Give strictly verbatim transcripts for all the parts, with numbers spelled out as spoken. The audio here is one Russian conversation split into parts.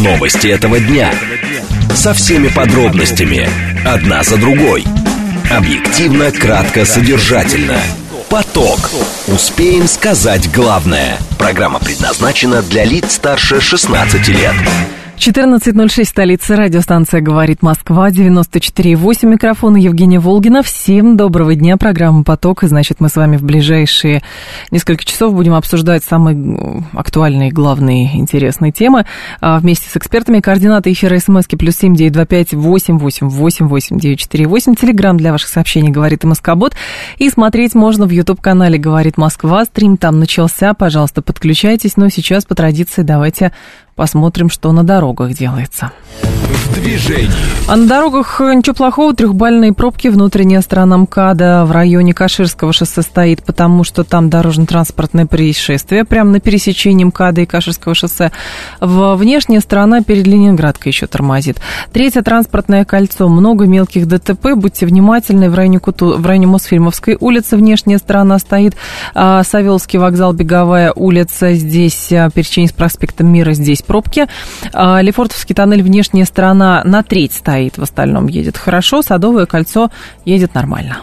Новости этого дня. Со всеми подробностями. Одна за другой. Объективно, кратко, содержательно. Поток. Успеем сказать главное. Программа предназначена для лиц старше шестнадцати лет. четырнадцать ноль шесть, столица, радиостанция «Говорит Москва», девяносто четыре и восемь, микрофон Евгения Волгина. Всем доброго дня, программа «Поток», и, значит, мы с вами в ближайшие несколько часов будем обсуждать самые актуальные, главные, интересные темы вместе с экспертами. Координаты эфира СМСки плюс семь девять два пять восемь восемь восемь восемь девять четыре восемь, телеграмм для ваших сообщений «Говорит МСК-бот», и смотреть можно в YouTube-канале «Говорит Москва», стрим там начался, пожалуйста, подключайтесь, но сейчас по традиции давайте посмотрим, что на дорогах делается. В движении. А на дорогах ничего плохого. Трехбальные пробки. Внутренняя сторона МКАДа в районе Каширского шоссе стоит, потому что там дорожно-транспортное происшествие прямо на пересечении МКАДа и Каширского шоссе. В внешняя сторона перед Ленинградкой еще тормозит. Третье транспортное кольцо. Много мелких ДТП. Будьте внимательны. В районе, Куту... в районе Мосфильмовской улицы внешняя сторона стоит. Савеловский вокзал, Беговая улица. Здесь пересечение с проспектом Мира. Здесь пробки. Лефортовский тоннель, внешняя сторона на треть стоит, в остальном едет хорошо. Садовое кольцо едет нормально.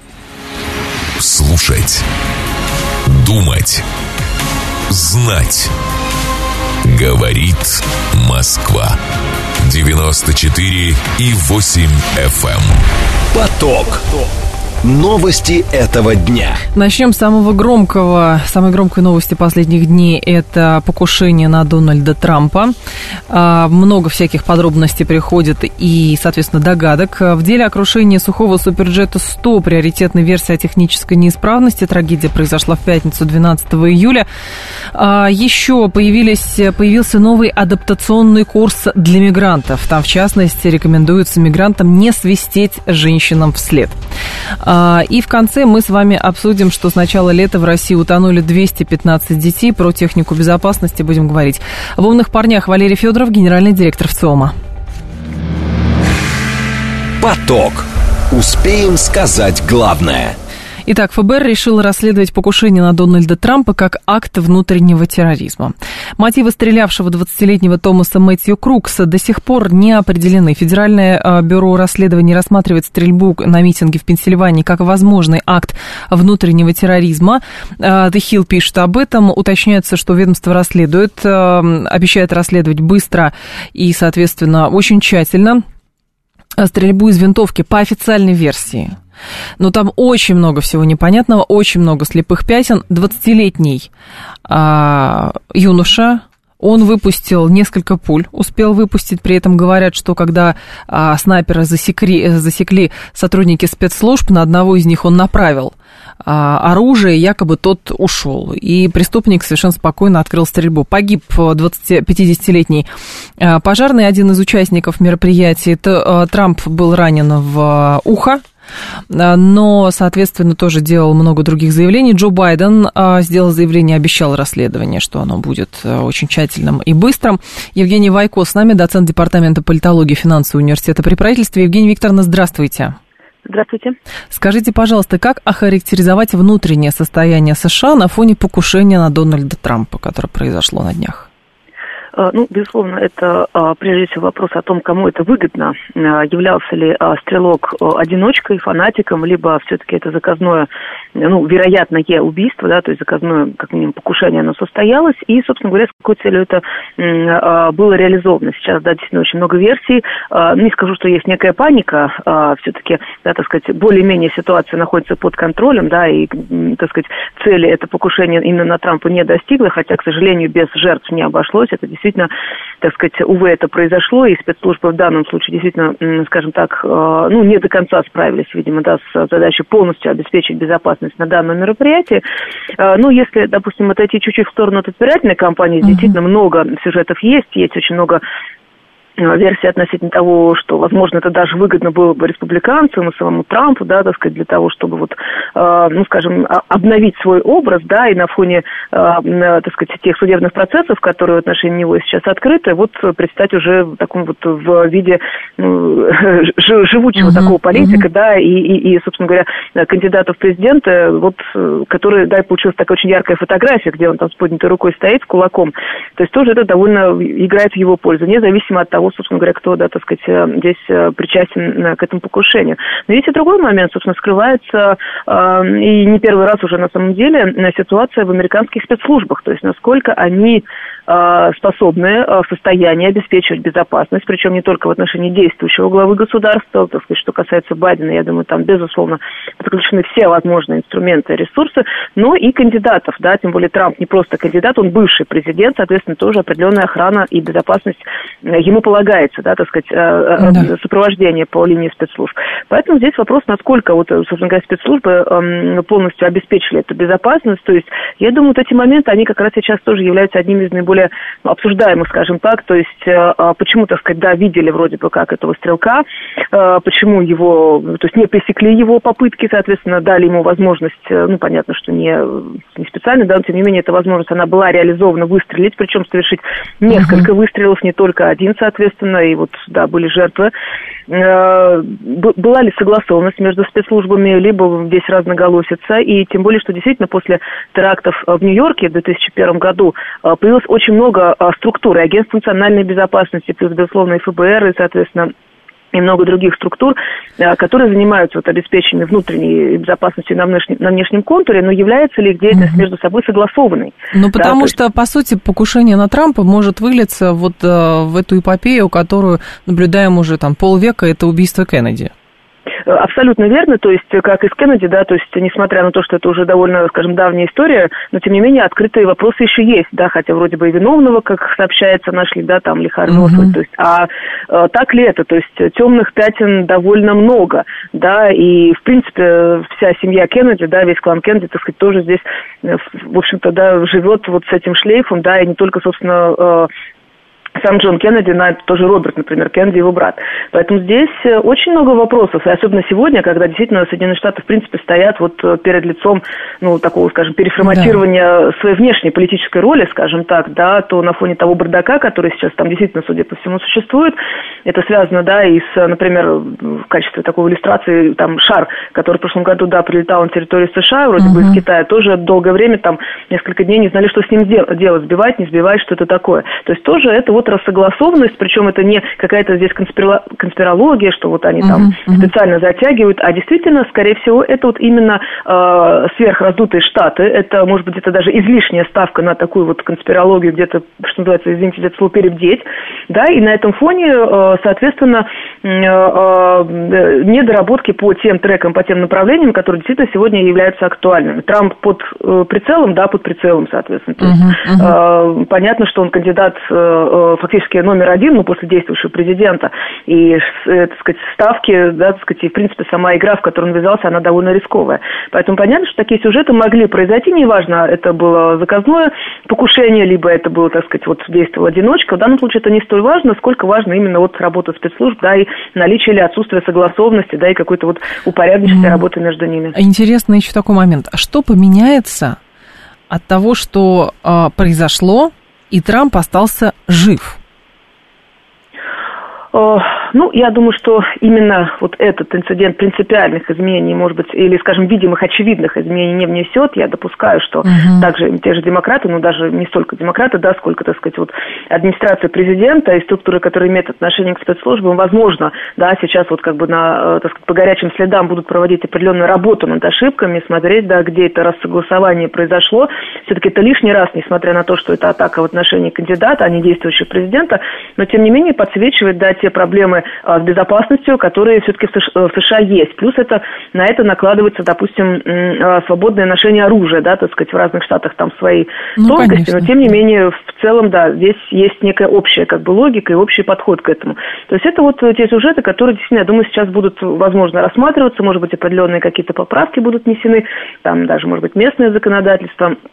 Слушать, думать, знать. Говорит Москва. девяносто четыре и восемь эф эм. Поток. Новости этого дня. Начнем с самого громкого, самой громкой новости последних дней. Это покушение на Дональда Трампа. Много всяких подробностей приходит и, соответственно, догадок. В деле о крушении сухого суперджета сто, приоритетной версии о технической неисправности. Трагедия произошла в пятницу, двенадцатого июля. Еще появились, появился новый адаптационный курс для мигрантов. Там, в частности, рекомендуется мигрантам не свистеть женщинам вслед. И в конце мы с вами обсудим, что с начала лета в России утонули двести пятнадцать детей. Про технику безопасности будем говорить. В «Умных парнях» Валерий Федоров, генеральный директор ВЦИОМа. Поток. Успеем сказать главное. Итак, ФБР решило расследовать покушение на Дональда Трампа как акт внутреннего терроризма. Мотивы стрелявшего двадцатилетнего Томаса Мэтью Крукса до сих пор не определены. Федеральное бюро расследований рассматривает стрельбу на митинге в Пенсильвании как возможный акт внутреннего терроризма. The Hill пишет об этом. Уточняется, что ведомство расследует, обещает расследовать быстро и, соответственно, очень тщательно стрельбу из винтовки по официальной версии. Но там очень много всего непонятного, очень много слепых пятен. двадцатилетний а, юноша, он выпустил несколько пуль, успел выпустить. При этом говорят, что когда а, снайпера засекли, засекли сотрудники спецслужб, на одного из них он направил а, оружие, якобы тот ушел. И преступник совершенно спокойно открыл стрельбу. Погиб пятидесятилетний а, пожарный, один из участников мероприятия. Это, а, Трамп был ранен в а, ухо. Но, соответственно, тоже делал много других заявлений. Джо Байден сделал заявление, обещал расследование, что оно будет очень тщательным и быстрым. Евгений Вайко с нами, доцент департамента политологии и финансового университета при правительстве. Евгения Викторовна, здравствуйте. Здравствуйте. Скажите, пожалуйста, как охарактеризовать внутреннее состояние США на фоне покушения на Дональда Трампа, которое произошло на днях? Ну, безусловно, это прежде всего вопрос о том, кому это выгодно. Являлся ли стрелок одиночкой, фанатиком, либо все-таки это заказное, ну, вероятное убийство, да, то есть заказное, как минимум, покушение, оно состоялось. И, собственно говоря, с какой целью это было реализовано. Сейчас, да, действительно, очень много версий. Не скажу, что есть некая паника. Все-таки, да, так сказать, более-менее ситуация находится под контролем, да, и, так сказать, цели это покушение именно на Трампа не достигло, хотя, к сожалению, без жертв не обошлось. Это действительно Действительно, так сказать, увы, это произошло, и спецслужбы в данном случае действительно, скажем так, ну, не до конца справились, видимо, да, с задачей полностью обеспечить безопасность на данном мероприятии. Ну, если, допустим, отойти чуть-чуть в сторону от избирательной кампании, uh-huh. действительно много сюжетов есть, есть очень много версии относительно того, что, возможно, это даже выгодно было бы республиканцам и самому Трампу, да, так сказать, для того, чтобы вот, э, ну, скажем, обновить свой образ, да, и на фоне, э, так сказать, тех судебных процессов, которые в отношении него сейчас открыты, вот предстать уже в таком вот в виде ну, живучего uh-huh, такого политика, uh-huh. да, и, и, и, собственно говоря, кандидата в президенты, вот, который, да, и получилась такая очень яркая фотография, где он там с поднятой рукой стоит, с кулаком, то есть тоже это довольно играет в его пользу, независимо от того, собственно говоря, кто, да, так сказать, здесь причастен к этому покушению. Но есть и другой момент, собственно, скрывается, и не первый раз уже на самом деле, ситуация в американских спецслужбах, то есть насколько они способны в состоянии обеспечивать безопасность, причем не только в отношении действующего главы государства, так сказать, что касается Байдена, я думаю, там, безусловно, подключены все возможные инструменты и ресурсы, но и кандидатов, да, тем более Трамп не просто кандидат, он бывший президент, соответственно, тоже определенная охрана и безопасность ему полагается, да, так сказать, да. сопровождение по линии спецслужб. Поэтому здесь вопрос, насколько вот, собственно говоря, спецслужбы полностью обеспечили эту безопасность, то есть, я думаю, вот эти моменты, они как раз сейчас тоже являются одними из наиболее обсуждаемых, скажем так, то есть почему, так сказать, да, видели вроде бы как этого стрелка, почему его, то есть не пресекли его попытки, соответственно, дали ему возможность, ну, понятно, что не, не специально, да, но тем не менее эта возможность, она была реализована выстрелить, причем совершить несколько uh-huh. выстрелов, не только один, соответственно, и вот, да, были жертвы. Была ли согласованность между спецслужбами, либо здесь разноголосица, и тем более, что действительно после терактов в Нью-Йорке в две тысячи первом году появилось очень много структур, и Агентство национальной безопасности, плюс, безусловно, и эф бэ эр, и, соответственно, и много других структур, которые занимаются вот, обеспечением внутренней безопасности на внешнем, на внешнем контуре, но является ли их деятельность mm-hmm. между собой согласованной? Ну, потому да, что, есть... по сути, покушение на Трампа может вылиться вот э, в эту эпопею, которую наблюдаем уже там полвека, это убийство Кеннеди. Абсолютно верно, то есть, как и с Кеннеди, да, то есть, несмотря на то, что это уже довольно, скажем, давняя история, но, тем не менее, открытые вопросы еще есть, да, хотя вроде бы и виновного, как сообщается, нашли, да, там, Лихар Носовой, uh-huh. то есть, а, а так ли это, то есть, темных пятен довольно много, да, и, в принципе, вся семья Кеннеди, да, весь клан Кеннеди, так сказать, тоже здесь, в общем-то, да, живет вот с этим шлейфом, да, и не только, собственно, сам Джон Кеннеди, но это тоже Роберт, например, Кеннеди, его брат. Поэтому здесь очень много вопросов, и особенно сегодня, когда действительно Соединенные Штаты, в принципе, стоят вот перед лицом, ну, такого, скажем, переформатирования да. своей внешней политической роли, скажем так, да, то на фоне того бардака, который сейчас там действительно, судя по всему, существует, это связано, да, и с, например, в качестве такой иллюстрации, там, шар, который в прошлом году, да, прилетал на территорию США, вроде uh-huh. бы из Китая, тоже долгое время, там, несколько дней не знали, что с ним делать, сбивать, не сбивать, что это такое. То есть тоже это вот рассогласованность, причем это не какая-то здесь конспира... конспирология, что вот они там uh-huh, uh-huh. специально затягивают, а действительно, скорее всего, это вот именно э, сверхраздутые Штаты, это, может быть, это даже излишняя ставка на такую вот конспирологию, где-то, что называется, извините, где-то слово перебдеть, да, и на этом фоне, э, соответственно, э, э, недоработки по тем трекам, по тем направлениям, которые действительно сегодня являются актуальными. Трамп под э, прицелом, да, под прицелом, соответственно. То есть, uh-huh, uh-huh. Э, понятно, что он кандидат э, фактически номер один, ну, после действующего президента, и, э, так сказать, ставки, да, так сказать, и, в принципе, сама игра, в которую он ввязался, она довольно рисковая. Поэтому понятно, что такие сюжеты могли произойти, неважно, это было заказное покушение, либо это было, так сказать, вот действовала одиночка. В данном случае это не столь важно, сколько важно именно вот работа спецслужб, да, и наличие или отсутствие согласованности, да, и какой-то вот упорядоченной mm. работы между ними. Интересно еще такой момент. А что поменяется от того, что э, произошло, и Трамп остался жив? Ну, я думаю, что именно вот этот инцидент принципиальных изменений, может быть, или, скажем, видимых, очевидных изменений не внесет. Я допускаю, что uh-huh. также те же демократы, ну, даже не столько демократы, да, сколько, так сказать, вот администрация президента и структуры, которые имеют отношение к спецслужбам, возможно, да, сейчас вот как бы на, так сказать, по горячим следам будут проводить определенную работу над ошибками, смотреть, да, где это рассогласование произошло. Все-таки это лишний раз, несмотря на то, что это атака в отношении кандидата, а не действующего президента, но, тем не менее, подсвечивает, да, те проблемы с безопасностью, которые все-таки в США есть. Плюс это, на это накладывается, допустим, свободное ношение оружия, да, так сказать, в разных штатах там свои ну, тонкости, конечно. Но тем не менее, в целом, да, здесь есть некая общая как бы логика и общий подход к этому. То есть это вот те сюжеты, которые, действительно, я думаю, сейчас будут, возможно, рассматриваться, может быть, определенные какие-то поправки будут внесены, там даже, может быть, местное законодательство.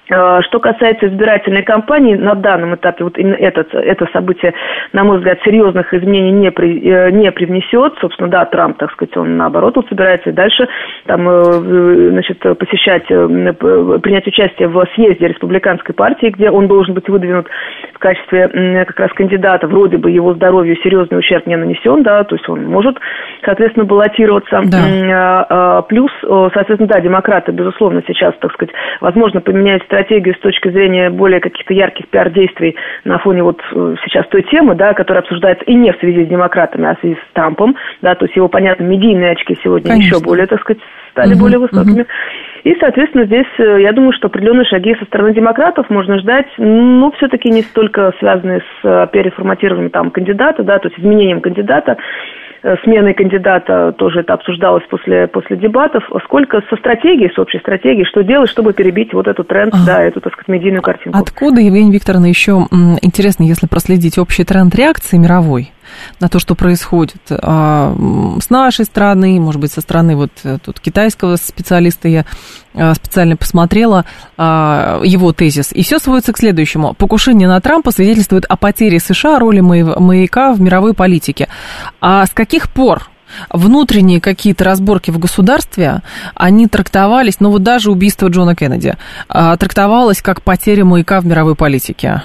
Что касается избирательной кампании, на данном этапе вот именно это, это событие, на мой взгляд, серьезных изменений не, при, не привнесет. Собственно, да, Трамп, так сказать, он наоборот вот собирается и дальше там, значит, посещать, принять участие в съезде республиканской партии, где он должен быть выдвинут в качестве как раз кандидата. Вроде бы его здоровью серьезный ущерб не нанесен, да, то есть он может, соответственно, баллотироваться. Да. Плюс, соответственно, да, демократы, безусловно, сейчас, так сказать, возможно, поменяют стратегию с точки зрения более каких-то ярких пиар-действий на фоне вот сейчас той темы, да, которая обсуждается и не в связи с демократами, а в связи с Трампом, да, то есть его, понятно, медийные очки сегодня Конечно. еще более, так сказать, стали угу, более высокими. Угу. И, соответственно, здесь, я думаю, что определенные шаги со стороны демократов можно ждать, ну, все-таки не столько связанные с переформатированием там кандидата, да, то есть изменением кандидата, сменой кандидата, тоже это обсуждалось после, после дебатов, сколько со стратегией, с общей стратегией, что делать, чтобы перебить вот этот тренд, а, да, эту, так сказать, медийную картинку. Откуда, Евгения Викторовна, еще интересно, если проследить общий тренд реакции мировой на то, что происходит а, с нашей стороны, может быть, со стороны вот тут китайского специалиста, я а, специально посмотрела а, его тезис, и все сводится к следующему. Покушение на Трампа свидетельствует о потере США роли маяка в мировой политике. А с каких пор внутренние какие-то разборки в государстве, они трактовались, ну вот даже убийство Джона Кеннеди, а, трактовалось как потеря маяка в мировой политике?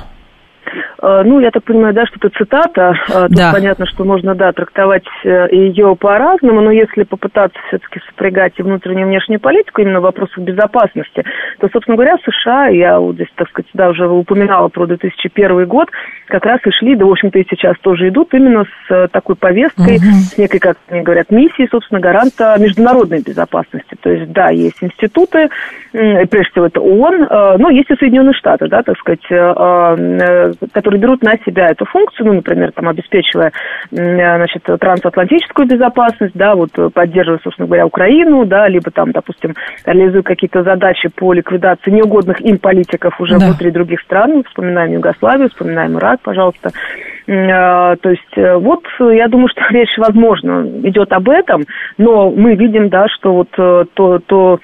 Ну, я так понимаю, да, что это цитата. Тут да. понятно, что можно, да, трактовать ее по-разному, но если попытаться все-таки сопрягать и внутреннюю, и внешнюю политику, именно вопросов безопасности, то, собственно говоря, в США, я вот здесь, так сказать, да, уже упоминала про две тысячи первый год, как раз и шли, да, в общем-то, и сейчас тоже идут именно с такой повесткой, угу. с некой, как они говорят, миссией, собственно, гаранта международной безопасности. То есть, да, есть институты, прежде всего, это ООН, но есть и Соединенные Штаты, да, так сказать, которые берут на себя эту функцию, ну, например, там, обеспечивая, значит, трансатлантическую безопасность, да, вот, поддерживая, собственно говоря, Украину, да, либо там, допустим, реализуя какие-то задачи по ликвидации неугодных им политиков уже да. внутри других стран, вспоминаем Югославию, вспоминаем Ирак, пожалуйста. То есть, вот, я думаю, что речь, возможно, идет об этом, но мы видим, да, что вот то, то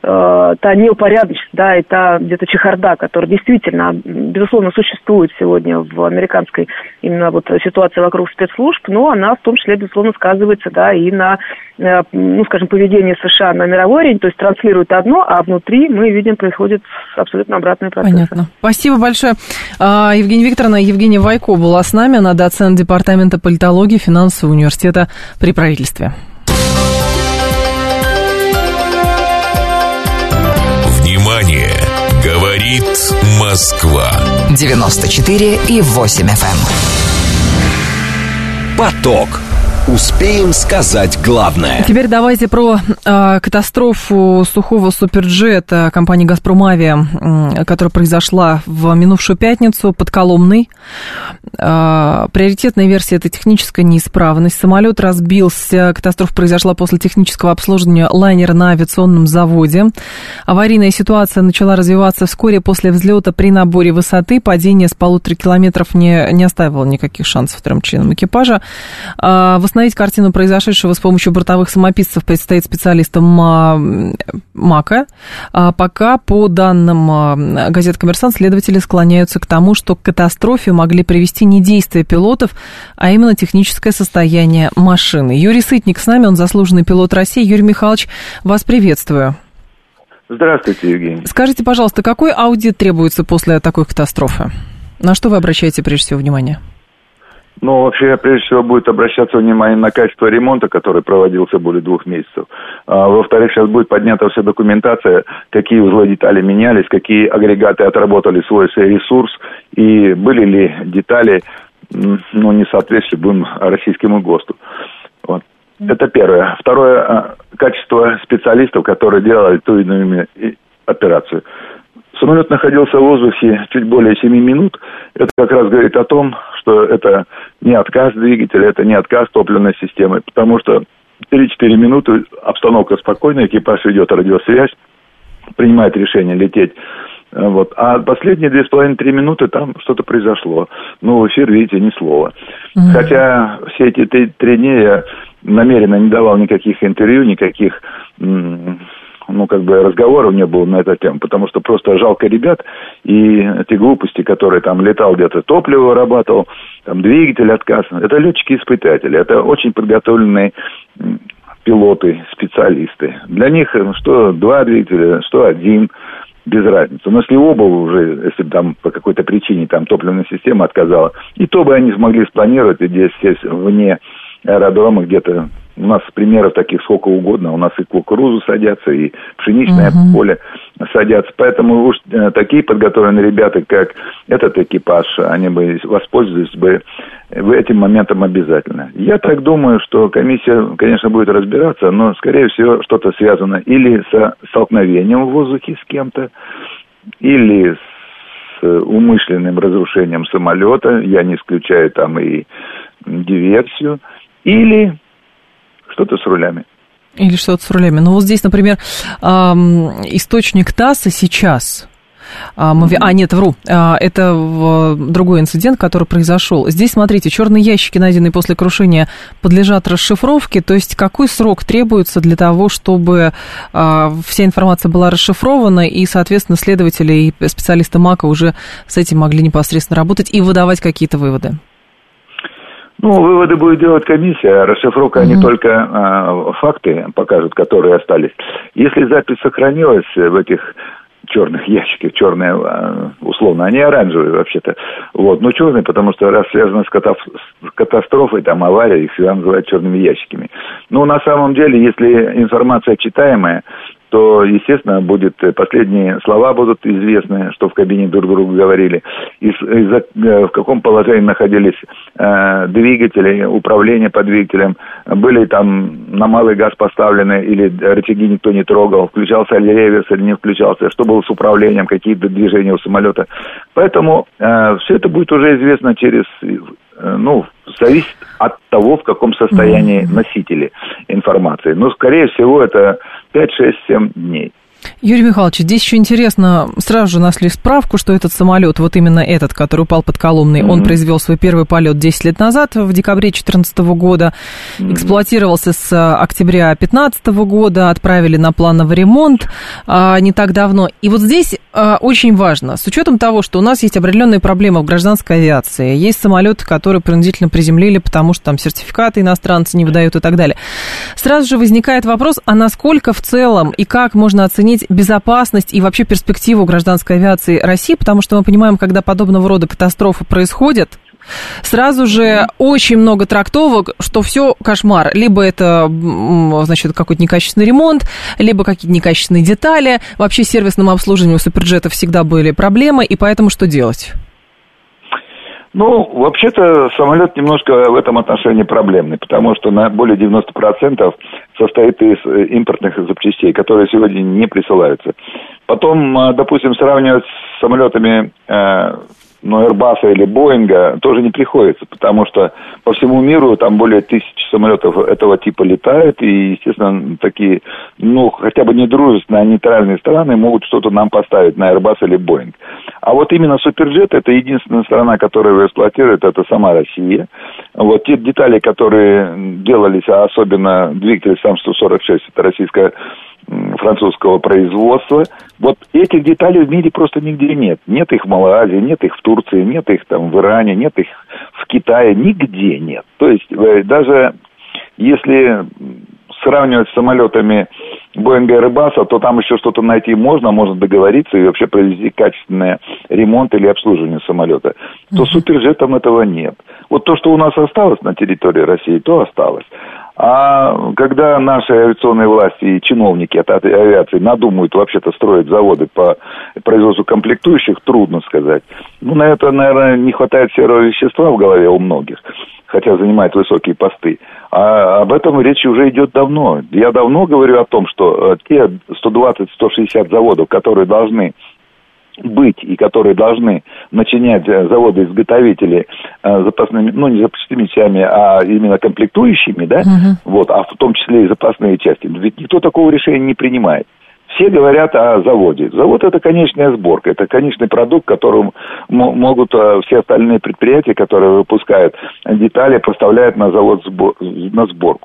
та неупорядоченность, да, и та где-то чехарда, которая действительно, безусловно, существует сегодня в американской именно вот ситуации вокруг спецслужб, но она в том числе, безусловно, сказывается, да, и на, ну, скажем, поведении США на мировой арене, то есть транслирует одно, а внутри мы видим, происходит абсолютно обратный процесс. Понятно. Спасибо большое. Евгения Викторовна, Евгения Вайко была с нами, она доцент департамента политологии финансового университета при правительстве. Внимание! Говорит Москва. девяносто четыре и восемь эф эм. Поток. Успеем сказать главное. Теперь давайте про э, катастрофу сухого суперджета компании «Газпромавиа», э, которая произошла в минувшую пятницу под Коломной. Э, приоритетная версия – это техническая неисправность. Самолет разбился. Катастрофа произошла после технического обслуживания лайнера на авиационном заводе. Аварийная ситуация начала развиваться вскоре после взлета при наборе высоты. Падение с полутора километров не, не оставило никаких шансов трем членам экипажа. Э, Восстановить картину произошедшего с помощью бортовых самописцев предстоит специалистам МАКа. Пока, по данным газеты «Коммерсант», следователи склоняются к тому, что к катастрофе могли привести не действия пилотов, а именно техническое состояние машины. Юрий Сытник с нами, он заслуженный пилот России. Юрий Михайлович, вас приветствую. Здравствуйте, Евгений. Скажите, пожалуйста, какой аудит требуется после такой катастрофы? На что вы обращаете прежде всего внимание? Ну, вообще, прежде всего, будет обращаться внимание на качество ремонта, который проводился более двух месяцев. А, во-вторых, сейчас будет поднята вся документация, какие узлы детали менялись, какие агрегаты отработали свой ресурс, и были ли детали, ну, не соответствующие будем российскому ГОСТу. Вот. Это первое. Второе, качество специалистов, которые делали ту или иную операцию. Самолет находился в воздухе чуть более семи минут. Это как раз говорит о том, что это не отказ двигателя, это не отказ топливной системы, потому что три-четыре минуты обстановка спокойная, экипаж ведет радиосвязь, принимает решение лететь. Вот. А последние две с половиной-три минуты там что-то произошло. Ну, в эфир, видите, ни слова. Mm-hmm. Хотя все эти три, три дня я намеренно не давал никаких интервью, никаких м- ну, как бы разговоров не было на эту тему, потому что просто жалко ребят, и эти глупости, которые там летал где-то, топливо вырабатывал, там двигатель отказ, это летчики-испытатели, это очень подготовленные пилоты, специалисты. Для них что два двигателя, что один, без разницы. Но если оба уже, если бы там по какой-то причине там топливная система отказала, и то бы они смогли спланировать, и здесь сесть вне аэродрома где-то. У нас примеров таких сколько угодно. У нас и кукурузу садятся, и пшеничное uh-huh. поле садятся. Поэтому уж такие подготовленные ребята, как этот экипаж, они бы воспользовались бы этим моментом обязательно. Я так думаю, что комиссия, конечно, будет разбираться, но, скорее всего, что-то связано или со столкновением в воздухе с кем-то, или с умышленным разрушением самолета, я не исключаю там и диверсию, или что-то с рулями. Или что-то с рулями. Ну, вот здесь, например, эм, источник ТАССа сейчас... А, мы... а, нет, вру. А, это в... другой инцидент, который произошел. Здесь, смотрите, черные ящики, найденные после крушения, подлежат расшифровке. То есть какой срок требуется для того, чтобы а, вся информация была расшифрована, и, соответственно, следователи и специалисты МАКа уже с этим могли непосредственно работать и выдавать какие-то выводы? Ну, выводы будет делать комиссия, а расшифровка mm-hmm. не только а, факты покажут, которые остались. Если запись сохранилась в этих черных ящиках, черные, условно, они оранжевые вообще-то, вот, но черные, потому что раз связано с, катав... с катастрофой, там, авария, их всегда называют черными ящиками. Но на самом деле, если информация читаемая, то, естественно, будет, последние слова будут известны, что в кабине друг другу говорили, и, и за, в каком положении находились э, двигатели, управление по двигателям, были там на малый газ поставлены, или рычаги никто не трогал, включался ли реверс или не включался, что было с управлением, какие-то движения у самолета. Поэтому э, все это будет уже известно через... ну, зависит от того, в каком состоянии mm-hmm. носители информации. Но, скорее всего, это пять, шесть, семь дней. Юрий Михайлович, здесь еще интересно, сразу же нашли справку, что этот самолет, вот именно этот, который упал под Коломной, mm-hmm. он произвел свой первый полет десять лет назад, в декабре две тысячи четырнадцатого года, mm-hmm. эксплуатировался с октября две тысячи пятнадцатого года, отправили на плановый ремонт а, не так давно. И вот здесь а, очень важно, с учетом того, что у нас есть определенные проблемы в гражданской авиации, есть самолеты, которые принудительно приземлили, потому что там сертификаты иностранцы не выдают и так далее. Сразу же возникает вопрос, а насколько в целом и как можно оценить безопасность и вообще перспективу гражданской авиации России, потому что мы понимаем, когда подобного рода катастрофы происходят, сразу же очень много трактовок, что все кошмар. Либо это, значит, какой-то некачественный ремонт, либо какие-то некачественные детали. Вообще с сервисным обслуживанием у суперджетов всегда были проблемы, и поэтому что делать? Ну, вообще-то самолет немножко в этом отношении проблемный, потому что на более девяносто процентов состоит из импортных запчастей, которые сегодня не присылаются. Потом, допустим, сравнивать с самолетами э, ну, Airbus или Боинга тоже не приходится, потому что по всему миру там более тысячи самолетов этого типа летают, и, естественно, такие, ну, хотя бы недружественные, а нейтральные страны могут что-то нам поставить на Airbus или Boeing. А вот именно Суперджет — это единственная страна, которая его эксплуатирует, это сама Россия. Вот те детали, которые делались, а особенно двигатель сам сто сорок шесть, это российская французского производства. Вот этих деталей в мире просто нигде нет. Нет их в Малайзии, нет их в Турции, нет их там в Иране, нет их в Китае, нигде нет. То есть даже если сравнивать с самолетами Боинга и Airbus, то там еще что-то найти можно, можно договориться и вообще провести качественный ремонт или обслуживание самолета. То с Суперджетом этого нет. Вот то, что у нас осталось на территории России, то осталось. А когда наши авиационные власти и чиновники от авиации надумают вообще-то строить заводы по производству комплектующих, трудно сказать. Ну, на это, наверное, не хватает серого вещества в голове у многих, хотя занимают высокие посты. А об этом речь уже идет давно. Я давно говорю о том, что те сто двадцать - сто шестьдесят заводов, которые должны быть и которые должны начинять заводы-изготовители э, запасными, ну, не запасными частями, а именно комплектующими, да, uh-huh. вот, а в том числе и запасные части. Ведь никто такого решения не принимает. Все говорят о заводе. Завод — это конечная сборка, это конечный продукт, которым м- могут э, все остальные предприятия, которые выпускают детали, поставляют на завод сбор- на сборку.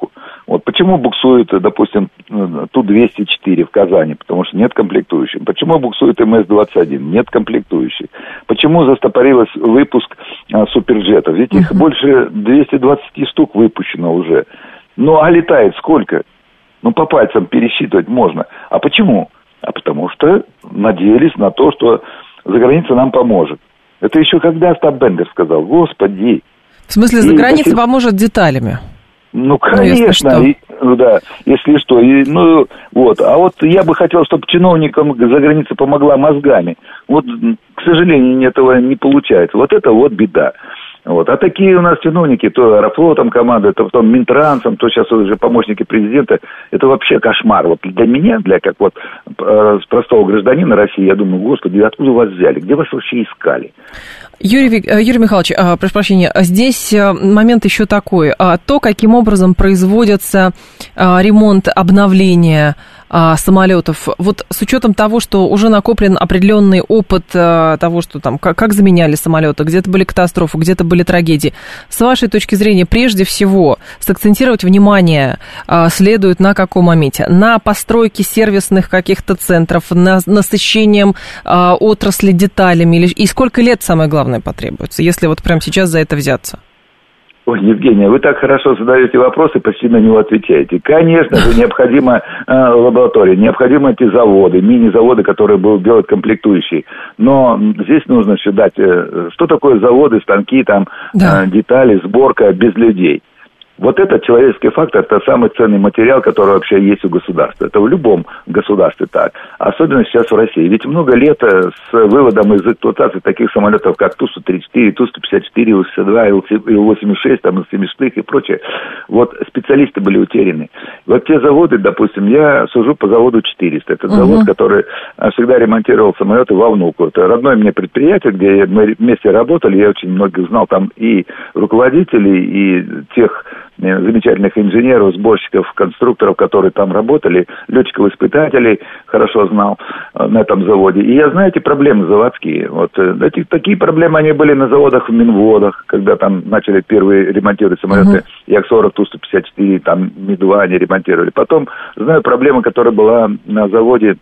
Вот почему буксует, допустим, Ту двести четыре в Казани? Потому что нет комплектующих. Почему буксует эм эс двадцать один? Нет комплектующих. Почему застопорилась выпуск а, суперджетов? Ведь их uh-huh. больше двухсот двадцати штук выпущено уже. Ну, а летает сколько? Ну, по пальцам пересчитывать можно. А почему? А потому что надеялись на то, что за границей нам поможет. Это еще когда Остап Бендер сказал, господи. В смысле, за границей поможет деталями? Ну, конечно, ну, если и, да, если что. И, ну, вот. А вот я бы хотел, чтобы чиновникам за границей помогла мозгами. Вот, к сожалению, этого не получается. Вот это вот беда. Вот. А такие у нас чиновники, то Аэрофлотом команда, то потом Минтрансом, то сейчас уже помощники президента. Это вообще кошмар. Вот для меня, для как вот простого гражданина России, я думаю, господи, откуда вас взяли? Где вас вообще искали? Юрий, Юрий Михайлович, прошу прощения, здесь момент еще такой. То, каким образом производится ремонт, обновление самолетов, вот с учетом того, что уже накоплен определенный опыт того, что там, как, как заменяли самолеты, где-то были катастрофы, где-то были трагедии, с вашей точки зрения, прежде всего, сакцентировать внимание следует на каком моменте? На постройке сервисных каких-то центров, на насыщением отрасли деталями, или, и сколько лет, самое главное, потребуется, если вот прямо сейчас за это взяться? Ой, Евгения, вы так хорошо задаете вопросы, почти на него отвечаете. Конечно же, необходима э, лаборатория, необходимы эти заводы, мини-заводы, которые будут делать комплектующие. Но здесь нужно считать, э, что такое заводы, станки, там, да. э, детали, сборка без людей. Вот этот человеческий фактор, это самый ценный материал, который вообще есть у государства. Это в любом государстве так. Особенно сейчас в России. Ведь много лет с выводом из эксплуатации таких самолетов, как Ту сто тридцать четыре, Ту сто пятьдесят четыре, Ил шестьдесят два, Ил восемьдесят шесть, там, Ил семьдесят шесть и прочее. Вот специалисты были утеряны. Вот те заводы, допустим, я сужу по заводу четыреста. Это uh-huh. завод, который всегда ремонтировал самолеты во Внуково. Это родное мне предприятие, где мы вместе работали. Я очень многих знал там и руководителей, и тех замечательных инженеров, сборщиков, конструкторов, которые там работали, летчиков-испытателей хорошо знал на этом заводе. И я знаю эти проблемы заводские. Вот эти, такие проблемы, они были на заводах в Минводах, когда там начали первые ремонтировать самолеты uh-huh. Як сорок, Ту сто пятьдесят четыре, там Ми-два они ремонтировали. Потом знаю проблему, которая была на заводе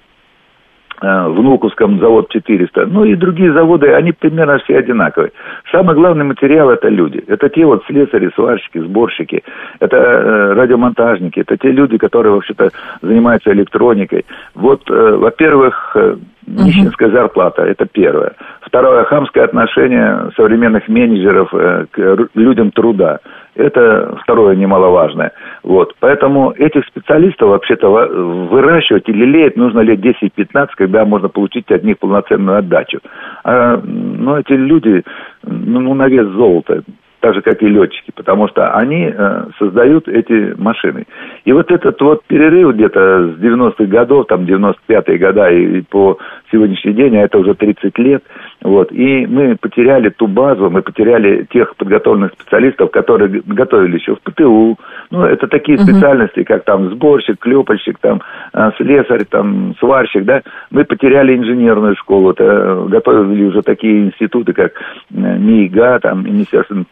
Внуковском, завод четыреста. Ну и другие заводы, они примерно все одинаковые. Самый главный материал – это люди. Это те вот слесари, сварщики, сборщики, это э, радиомонтажники, это те люди, которые вообще-то занимаются электроникой. Вот, э, во-первых, э, нищенская зарплата – это первое. Второе – хамское отношение современных менеджеров э, к людям труда. Это второе немаловажное. Вот. Поэтому этих специалистов вообще-то выращивать или лелеять нужно лет десять-пятнадцать, когда можно получить от них полноценную отдачу. А, ну, эти люди, ну, на вес золота, так же, как и летчики, потому что они э, создают эти машины. И вот этот вот перерыв где-то с девяностых годов, там, девяносто пятые года и, и по сегодняшний день, а это уже тридцать лет, вот, и мы потеряли ту базу, мы потеряли тех подготовленных специалистов, которые готовили еще в ПТУ. Ну, это такие uh-huh. специальности, как там сборщик, клепальщик, там, слесарь, там, сварщик, да. Мы потеряли инженерную школу, это, готовили уже такие институты, как МИИГА, там, Министерство,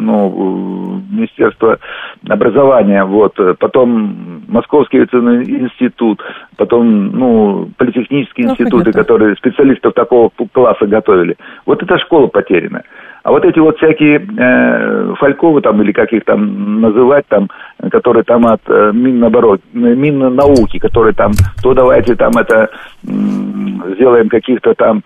ну, Министерство образования, вот, потом Московский авиационный институт, потом, ну, политехнические ну, институты, понятно. Которые специалистов такого класса готовили. Вот эта школа потеряна. А вот эти вот всякие э, Фальковы там, или как их там называть, там, которые там от э, Миноборот, Миннауки, которые там, то давайте там это м- сделаем каких-то там,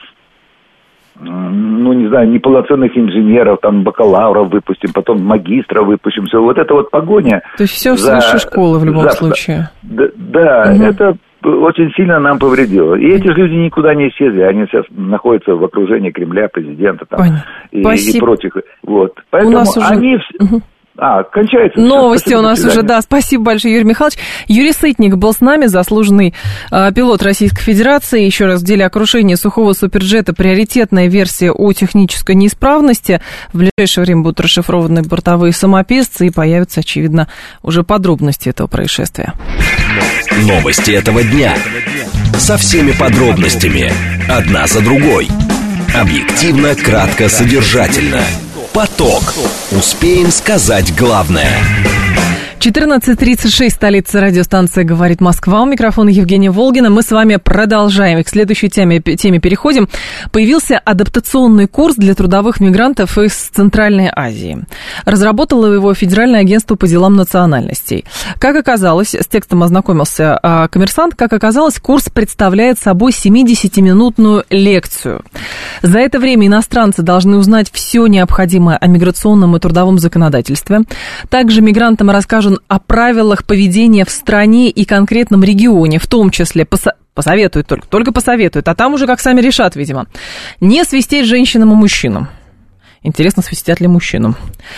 ну, не знаю, неполноценных инженеров, там, бакалавров выпустим, потом магистров выпустим. Все. Вот это вот погоня. То есть все за, свыше школы в любом за, случае. Да, да угу. это очень сильно нам повредило. И эти же люди никуда не исчезли. Они сейчас находятся в окружении Кремля, президента там, и, и прочих. Вот. Поэтому у нас уже... они... Угу. А, кончается. Новости спасибо, у нас уже, да. Спасибо большое, Юрий Михайлович. Юрий Сытник был с нами, заслуженный э, пилот Российской Федерации. Еще раз, в деле о крушении сухого суперджета приоритетная версия о технической неисправности. В ближайшее время будут расшифрованы бортовые самописцы и появятся, очевидно, уже подробности этого происшествия. Новости этого дня. Со всеми подробностями. Одна за другой. Объективно, кратко, содержательно. Поток. Успеем сказать главное. четырнадцать тридцать шесть, столица радиостанции «Говорит Москва». У микрофона Евгения Волгина. Мы с вами продолжаем. И к следующей теме, теме переходим. Появился адаптационный курс для трудовых мигрантов из Центральной Азии. Разработало его Федеральное агентство по делам национальностей. Как оказалось, с текстом ознакомился «Коммерсант», как оказалось, курс представляет собой семидесятиминутную лекцию. За это время иностранцы должны узнать все необходимое о миграционном и трудовом законодательстве. Также мигрантам расскажут о правилах поведения в стране и конкретном регионе, в том числе посо- посоветуют только, только посоветуют, а там уже как сами решат, видимо. Не свистеть женщинам и мужчинам. Интересно, свистят ли мужчинам.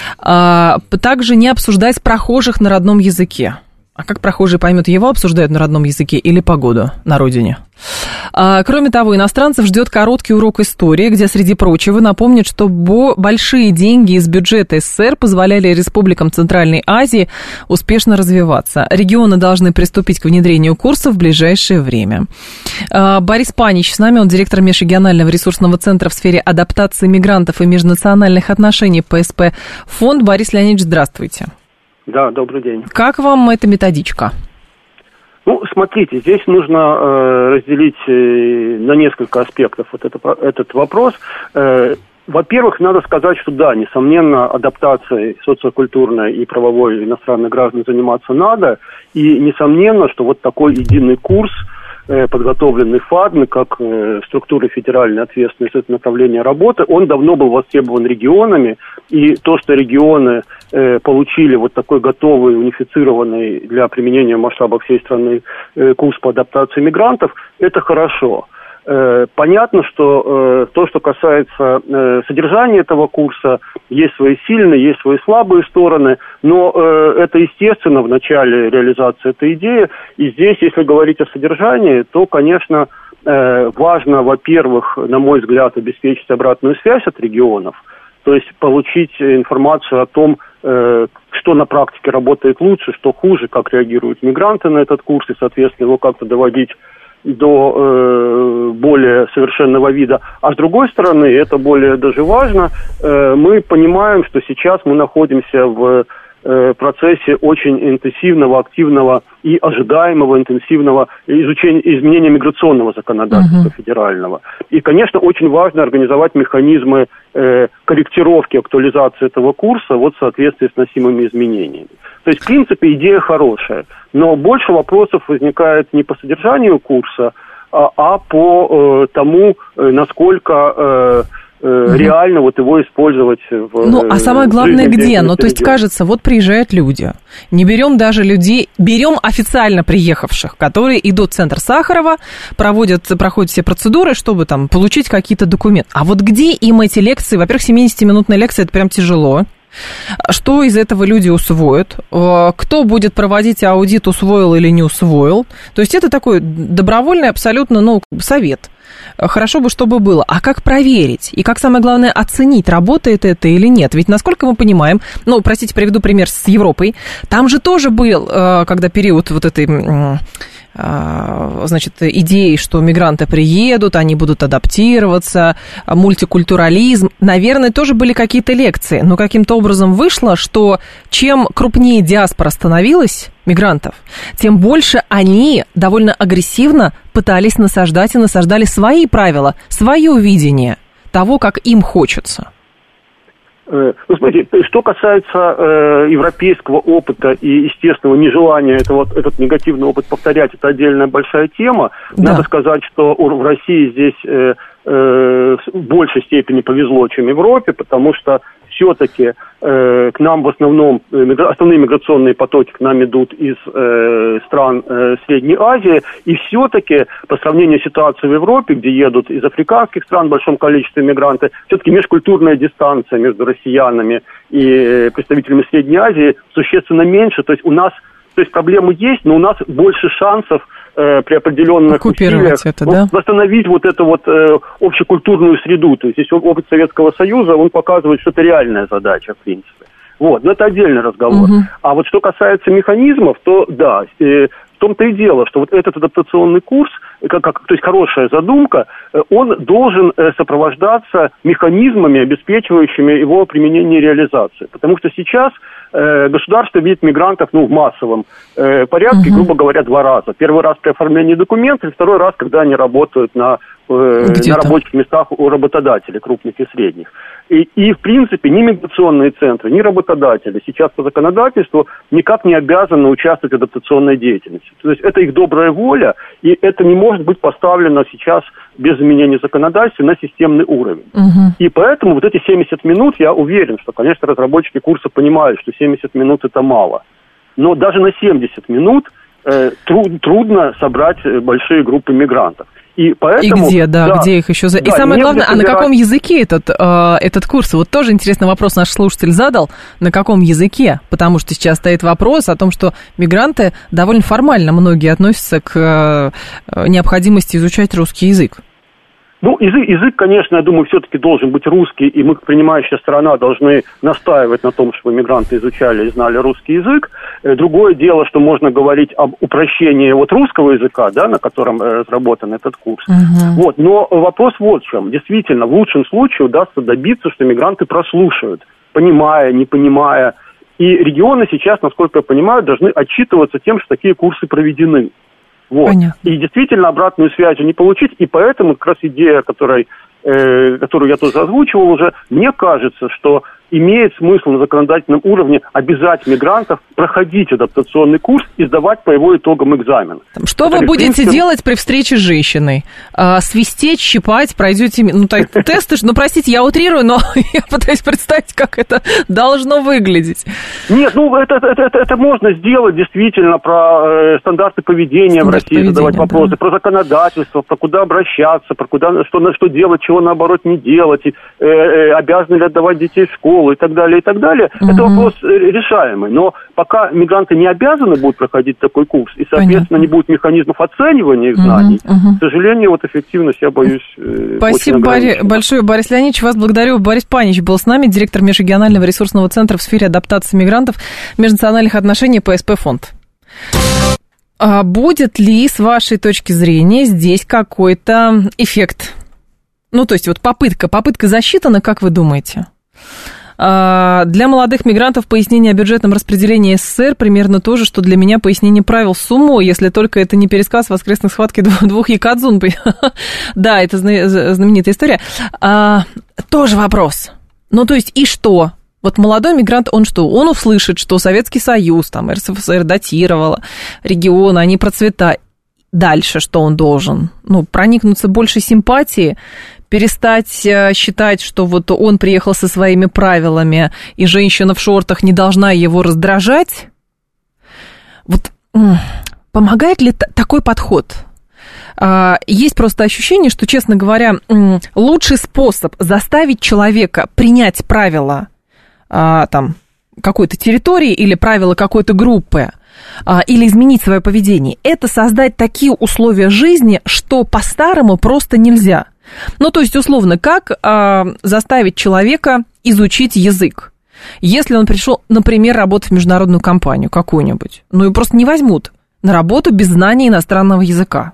А, также не обсуждать прохожих на родном языке. А как прохожий поймет, его обсуждают на родном языке или погоду на родине? А, кроме того, иностранцев ждет короткий урок истории, где, среди прочего, напомнят, что бо- большие деньги из бюджета СССР позволяли республикам Центральной Азии успешно развиваться. Регионы должны приступить к внедрению курса в ближайшее время. А, Борис Панич с нами, он директор межрегионального ресурсного центра в сфере адаптации мигрантов и межнациональных отношений ПСП «Фонд». Борис Леонидович, здравствуйте. Да, добрый день. Как вам эта методичка? Ну, смотрите, здесь нужно э, разделить э, на несколько аспектов вот это, этот вопрос. Э, во-первых, надо сказать, что да, несомненно, адаптацией социокультурной и правовой иностранных граждан заниматься надо. И несомненно, что вот такой единый курс, э, подготовленный ФАДМ, как э, структуры федеральной ответственности за это направление работы, он давно был востребован регионами. И то, что регионы э, получили вот такой готовый, унифицированный для применения в масштабах всей страны э, курс по адаптации мигрантов, это хорошо. Э, понятно, что э, то, что касается э, содержания этого курса, есть свои сильные, есть свои слабые стороны, но э, это естественно в начале реализации этой идеи. И здесь, если говорить о содержании, то, конечно, э, важно, во-первых, на мой взгляд, обеспечить обратную связь от регионов. То есть получить информацию о том, э, что на практике работает лучше, что хуже, как реагируют мигранты на этот курс, и, соответственно, его как-то доводить до э, более совершенного вида. А с другой стороны, это более даже важно, э, мы понимаем, что сейчас мы находимся в э, процессе очень интенсивного, активного и ожидаемого интенсивного изучения, изменения миграционного законодательства uh-huh. федерального. И, конечно, очень важно организовать механизмы э, корректировки, актуализации этого курса вот в соответствии с носимыми изменениями. То есть, в принципе, идея хорошая, но больше вопросов возникает не по содержанию курса, а, а по э, тому, э, насколько э, э, реально вот его использовать в Ну, а самое главное, где? Ну, то есть, кажется, вот приезжают люди. Не берем даже людей, берем официально приехавших, которые идут в центр Сахарова, проводят, проходят все процедуры, чтобы там получить какие-то документы. А вот где им эти лекции? Во-первых, семидесятиминутная лекция, это прям тяжело. Что из этого люди усвоят? Кто будет проводить аудит, усвоил или не усвоил? То есть это такой добровольный абсолютно, ну, совет. Хорошо бы, чтобы было. А как проверить? И как, самое главное, оценить, работает это или нет? Ведь, насколько мы понимаем, ну, простите, приведу пример с Европой, там же тоже был, когда период вот этой... значит, идеи, что мигранты приедут, они будут адаптироваться, мультикультурализм. Наверное, тоже были какие-то лекции, но каким-то образом вышло, что чем крупнее диаспора становилась мигрантов, тем больше они довольно агрессивно пытались насаждать и насаждали свои правила, свое видение того, как им хочется. Ну, смотрите, что касается э, европейского опыта и естественного нежелания этого, этот негативный опыт повторять, это отдельная большая тема. Да. Надо сказать, что в России здесь э, э, в большей степени повезло, чем в Европе, потому что все-таки э, к нам в основном, э, основные миграционные потоки к нам идут из э, стран э, Средней Азии, и все-таки по сравнению с ситуацией в Европе, где едут из африканских стран в большом количестве мигранты, все-таки межкультурная дистанция между россиянами и э, представителями Средней Азии существенно меньше, то есть у нас, то есть проблемы есть, но у нас больше шансов э, при определенных усилиях это, да? восстановить вот эту вот э, общекультурную среду. То есть здесь опыт Советского Союза, он показывает, что это реальная задача, в принципе. Вот, но это отдельный разговор. Угу. А вот что касается механизмов, то да, э, в том-то и дело, что вот этот адаптационный курс, как, как, то есть хорошая задумка, он должен сопровождаться механизмами, обеспечивающими его применение и реализацию. Потому что сейчас э, государство видит мигрантов ну, в массовом э, порядке, угу. грубо говоря, два раза. Первый раз при оформлении документов, и второй раз, когда они работают на, э, на рабочих местах у работодателей, крупных и средних. И, и, в принципе, ни миграционные центры, ни работодатели сейчас по законодательству никак не обязаны участвовать в адаптационной деятельности. То есть это их добрая воля, и это не может быть поставлено сейчас без изменения законодательства на системный уровень. Угу. И поэтому вот эти семьдесят минут, я уверен, что, конечно, разработчики курса понимают, что семьдесят минут это мало. Но даже на семьдесят минут э, труд, трудно собрать большие группы мигрантов. И, поэтому, и где, да, да, где их еще... За... Да, и самое главное, собирать... а на каком языке этот, э, этот курс? Вот тоже интересный вопрос наш слушатель задал. На каком языке? Потому что сейчас стоит вопрос о том, что мигранты довольно формально многие относятся к э, необходимости изучать русский язык. Ну, язык, язык, конечно, я думаю, все-таки должен быть русский, и мы, как принимающая сторона, должны настаивать на том, чтобы мигранты изучали и знали русский язык. Другое дело, что можно говорить об упрощении вот русского языка, да, на котором разработан этот курс. Uh-huh. Вот. Но вопрос вот в чем. Действительно, в лучшем случае удастся добиться, что мигранты прослушают, понимая, не понимая. И регионы сейчас, насколько я понимаю, должны отчитываться тем, что такие курсы проведены. Вот. И действительно обратную связь не получить, и поэтому как раз идея, которой, э, которую я тоже озвучивал уже, мне кажется, что имеет смысл на законодательном уровне обязать мигрантов проходить адаптационный курс и сдавать по его итогам экзамен. Что это вы будете принципе... делать при встрече с женщиной? А, свистеть, щипать, пройдете... Ну, так, тесты, ну, простите, я утрирую, но я пытаюсь представить, как это должно выглядеть. Нет, ну, это, это, это, это можно сделать действительно про э, стандарты поведения Стандарт в России, поведения, задавать вопросы, да. Про законодательство, про куда обращаться, про куда, что, что делать, чего, наоборот, не делать, и, э, э, обязаны ли отдавать детей в школу, и так далее, и так далее. Угу. Это вопрос решаемый. Но пока мигранты не обязаны будут проходить такой курс, и, соответственно, Понятно. Не будет механизмов оценивания их знаний, угу, угу. к сожалению, вот эффективность, я боюсь, Спасибо Бори- большое, Борис Леонидович. Вас благодарю. Борис Панич был с нами, директор межрегионального ресурсного центра в сфере адаптации мигрантов, межнациональных отношений ПСП фонд. А будет ли, с вашей точки зрения, здесь какой-то эффект? Ну, то есть, вот попытка, попытка засчитана, как вы думаете? Для молодых мигрантов пояснение о бюджетном распределении СССР примерно то же, что для меня пояснение правил СУМО, если только это не пересказ воскресной схватки двух якадзун. Да, это знаменитая история. А, тоже вопрос. Ну, то есть, и что? Вот молодой мигрант, он что? Он услышит, что Советский Союз, там, РСФСР датировала регионы, они процветают. Дальше что он должен? Ну, проникнуться больше симпатии, перестать считать, что вот он приехал со своими правилами, и женщина в шортах не должна его раздражать. Вот помогает ли такой подход? Есть просто ощущение, что, честно говоря, лучший способ заставить человека принять правила там, какой-то территории или правила какой-то группы, или изменить свое поведение, это создать такие условия жизни, что по-старому просто нельзя. Ну, то есть, условно, как а, заставить человека изучить язык? Если он пришел, например, работать в международную компанию какую-нибудь, ну, и просто не возьмут на работу без знания иностранного языка.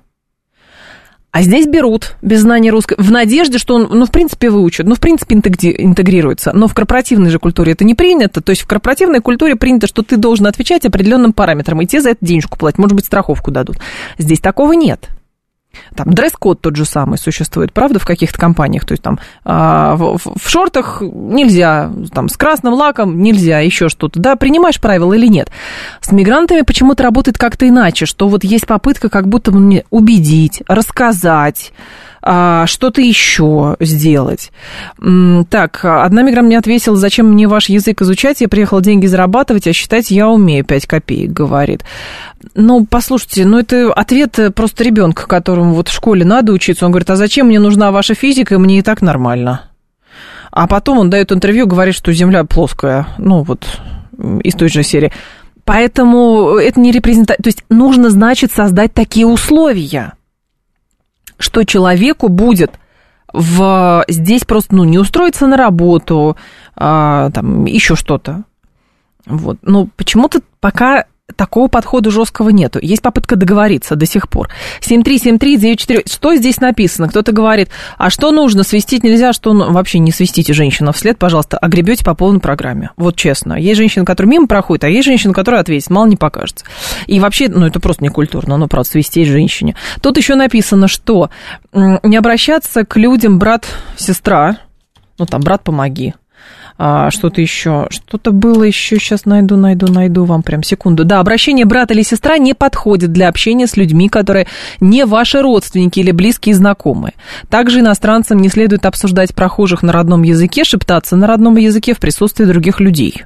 А здесь берут без знания русского, в надежде, что он, ну, в принципе, выучит, ну, в принципе, интегрируется. Но в корпоративной же культуре это не принято. То есть в корпоративной культуре принято, что ты должен отвечать определенным параметрам, и тебе за это денежку платить, может быть, страховку дадут. Здесь такого нет. Там дресс-код тот же самый существует, правда, в каких-то компаниях. То есть там а, в, в шортах нельзя, там, с красным лаком нельзя, еще что-то. Да, принимаешь правила или нет? С мигрантами почему-то работает как-то иначе, что вот есть попытка как будто мне убедить, рассказать, а, что-то еще сделать. Так, одна мигрант мне ответила, зачем мне ваш язык изучать, я приехала деньги зарабатывать, а считать я умею, пять копеек, говорит. Ну, послушайте, ну это ответ просто ребенка, которому вот в школе надо учиться. Он говорит, а зачем мне нужна ваша физика, мне и так нормально. А потом он дает интервью, говорит, что Земля плоская. Ну, вот из той же серии. Поэтому это не репрезентация. То есть нужно, значит, создать такие условия, что человеку будет в... здесь просто, ну, не устроиться на работу, а, там, еще что-то. Вот. Но почему-то пока такого подхода жесткого нету. Есть попытка договориться до сих пор. семь три семь три девять четыре. Что здесь написано? Кто-то говорит, а что нужно? Свистить нельзя, что... Ну, вообще не свистите женщину вслед, пожалуйста, а гребете по полной программе. Вот честно. Есть женщина, которая мимо проходит, а есть женщина, которая ответит. Мало не покажется. И вообще, ну, это просто некультурно. Ну, правда, свистеть женщине. Тут еще написано, что не обращаться к людям брат-сестра. Ну, там, брат, помоги. А, что-то еще, что-то было еще, сейчас найду, найду, найду вам прям секунду. Да, обращение брат или сестра не подходит для общения с людьми, которые не ваши родственники или близкие знакомые. Также иностранцам не следует обсуждать прохожих на родном языке, шептаться на родном языке в присутствии других людей.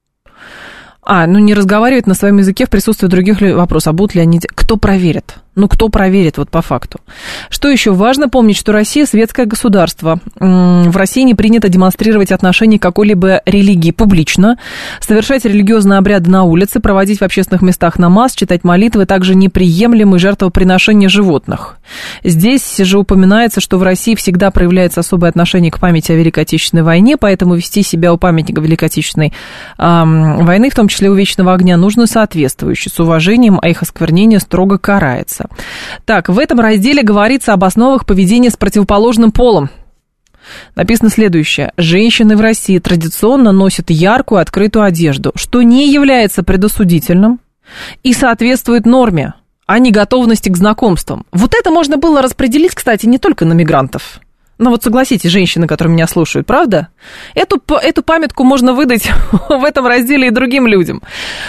А, ну не разговаривать на своем языке в присутствии других людей. Вопрос, а будут ли они... Кто проверит? Ну, кто проверит вот по факту? Что еще важно помнить, что Россия светское государство. В России не принято демонстрировать отношение к какой-либо религии публично, совершать религиозные обряды на улице, проводить в общественных местах намаз, читать молитвы, также неприемлемы жертвоприношения животных. Здесь же упоминается, что в России всегда проявляется особое отношение к памяти о Великой Отечественной войне, поэтому вести себя у памятника Великой Отечественной э, войны, в том числе у Вечного огня, нужно соответствующе, с уважением, а их осквернение строго карается. Так, в этом разделе говорится об основах поведения с противоположным полом. Написано следующее. Женщины в России традиционно носят яркую открытую одежду, что не является предосудительным и соответствует норме, а не готовности к знакомствам. Вот это можно было распределить, кстати, не только на мигрантов. Ну вот согласитесь, женщины, которые меня слушают, правда? Эту, эту памятку можно выдать в этом разделе и другим людям.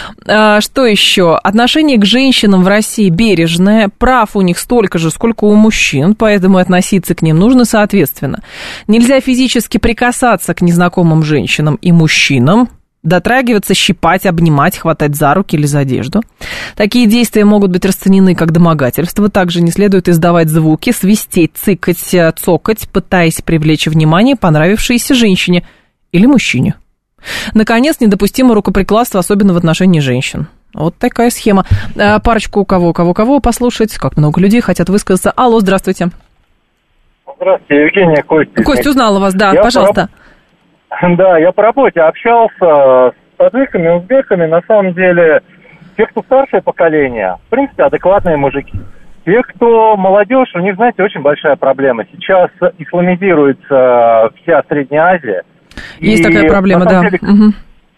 А, что еще? Отношение к женщинам в России бережное. Прав у них столько же, сколько у мужчин, поэтому относиться к ним нужно соответственно. Нельзя физически прикасаться к незнакомым женщинам и мужчинам. Дотрагиваться, щипать, обнимать, хватать за руки или за одежду. Такие действия могут быть расценены как домогательство. Также не следует издавать звуки, свистеть, цыкать, цокать, пытаясь привлечь внимание понравившейся женщине или мужчине. Наконец, недопустимо рукоприкладство, особенно в отношении женщин. Вот такая схема. Парочку у кого, кого, кого послушать. Как много людей хотят высказаться. Алло, здравствуйте. Здравствуйте, Евгения, Костя. Костя, узнала вас, да, я пожалуйста. По... Да, я по работе общался с таджиками, узбеками. На самом деле, те, кто старшее поколение, в принципе, адекватные мужики. Те, кто молодежь, у них, знаете, очень большая проблема. Сейчас исламизируется вся Средняя Азия. Есть и, такая проблема, да. Деле, угу.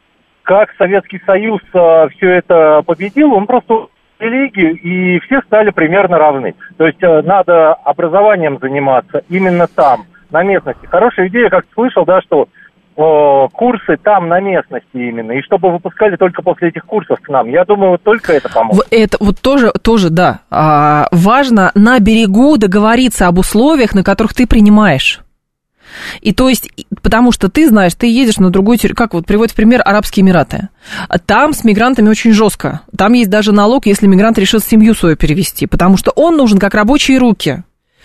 Как Советский Союз все это победил, он просто религию, и все стали примерно равны. То есть надо образованием заниматься именно там, на местности. Хорошая идея, как слышал, да, что о, курсы там на местности именно, и чтобы выпускали только после этих курсов к нам. Я думаю, вот только это поможет. Это вот тоже, тоже да, а, важно на берегу договориться об условиях, на которых ты принимаешь. И то есть, потому что ты знаешь, ты едешь на другую территорию, как вот приводит в пример Арабские Эмираты. Там с мигрантами очень жестко. Там есть даже налог, если мигрант решил семью свою перевести, потому что он нужен как рабочие руки.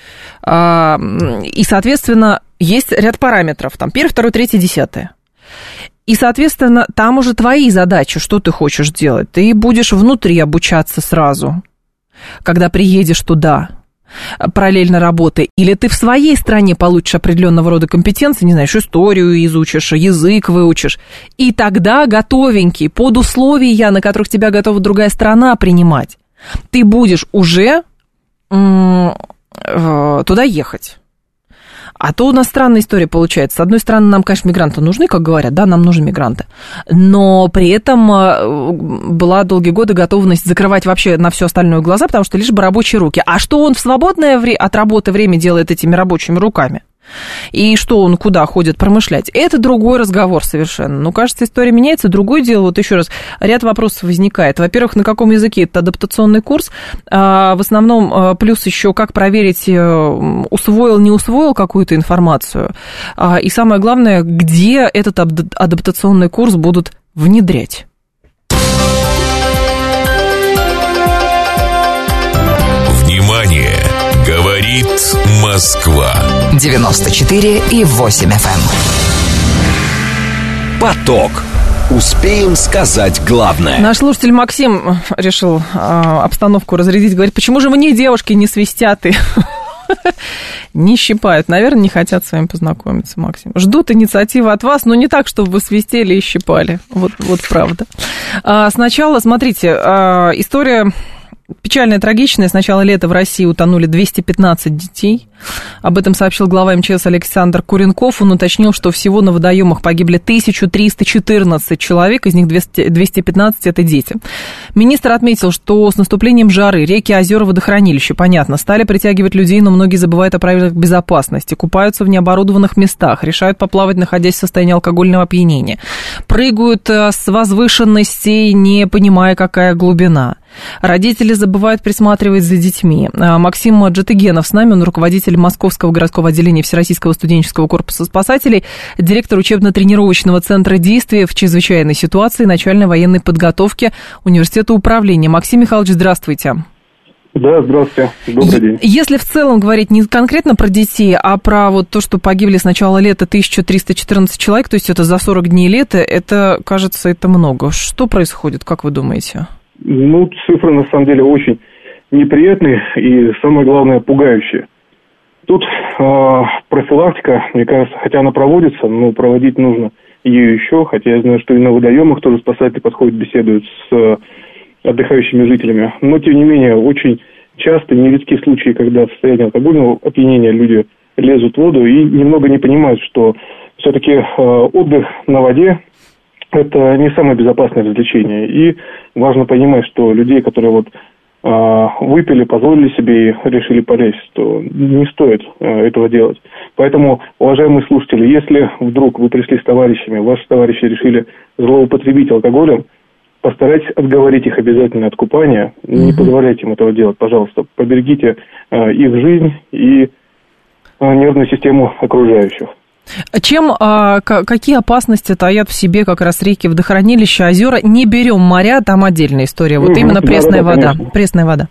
И, соответственно, есть ряд параметров. Там первое, второе, третье, десятое. И, соответственно, там уже твои задачи, что ты хочешь делать. Ты будешь внутри обучаться сразу, когда приедешь туда, параллельно работы, или ты в своей стране получишь определенного рода компетенции, не знаешь, историю изучишь, язык выучишь, и тогда готовенький, под условия, на которых тебя готова другая страна принимать, ты будешь уже м- м- туда ехать. А то у нас странная история получается. С одной стороны, нам, конечно, мигранты нужны, как говорят, да, нам нужны мигранты. Но при этом была долгие годы готовность закрывать вообще на все остальное глаза, потому что лишь бы рабочие руки. А что он в свободное вре- от работы время делает этими рабочими руками? И что он куда ходит промышлять? Это другой разговор совершенно. Ну, кажется, история меняется. Другое дело, вот еще раз, ряд вопросов возникает. Во-первых, на каком языке это адаптационный курс? А, в основном, а, плюс еще, как проверить, усвоил, не усвоил какую-то информацию. А, и самое главное, где этот адаптационный курс будут внедрять. Внимание! Говорит Москва. девяносто четыре и восемь эф эм. Поток. Успеем сказать главное. Наш слушатель Максим решил э, обстановку разрядить. Говорит, почему же мне девушки не свистят и Не щипают. Наверное, не хотят с вами познакомиться, Максим. Ждут инициативы от вас, но не так, чтобы вы свистели и щипали. Вот, вот правда. А, сначала, смотрите, а, история... Печальная, трагичная. С начала лета в России утонули двести пятнадцать детей. Об этом сообщил глава эм че эс Александр Куренков. Он уточнил, что всего на водоемах погибли тысяча триста четырнадцать человек, из них двести пятнадцать это дети. Министр отметил, что с наступлением жары реки, озера, водохранилища, понятно, стали притягивать людей, но многие забывают о правилах безопасности, купаются в необорудованных местах, решают поплавать, находясь в состоянии алкогольного опьянения, прыгают с возвышенностей, не понимая, какая глубина. Родители забывают присматривать за детьми. Максим Джатыгенов с нами, он руководитель Московского городского отделения Всероссийского студенческого корпуса спасателей, директор учебно-тренировочного центра действия в чрезвычайной ситуации начальной военной подготовки Университета управления. Максим Михайлович, здравствуйте. Да, здравствуйте. Добрый день. Если в целом говорить не конкретно про детей, а про вот то, что погибли с начала лета тысяча триста четырнадцать человек, то есть это за сорок дней лета, это, кажется, это много. Что происходит, как вы думаете? Ну, цифры, на самом деле, очень неприятные и, самое главное, пугающие. Тут э, профилактика, мне кажется, хотя она проводится, но проводить нужно ее еще, хотя я знаю, что и на водоемах тоже спасатели подходят, беседуют с э, отдыхающими жителями. Но, тем не менее, очень часто нередки случаи, когда в состоянии алкогольного опьянения люди лезут в воду и немного не понимают, что все-таки э, отдых на воде – это не самое безопасное развлечение. И важно понимать, что людей, которые вот э, выпили, позволили себе и решили полезть, то не стоит э, этого делать. Поэтому, уважаемые слушатели, если вдруг вы пришли с товарищами, ваши товарищи решили злоупотребить алкоголем, постарайтесь отговорить их обязательно от купания. Не позволяйте им этого делать, пожалуйста. Поберегите э, их жизнь и э, нервную систему окружающих. Чем, а, какие опасности таят в себе как раз реки, водохранилища, озера? Не берем моря, там отдельная история. Вот угу, именно пресная да, да, вода. Конечно. Пресная вода.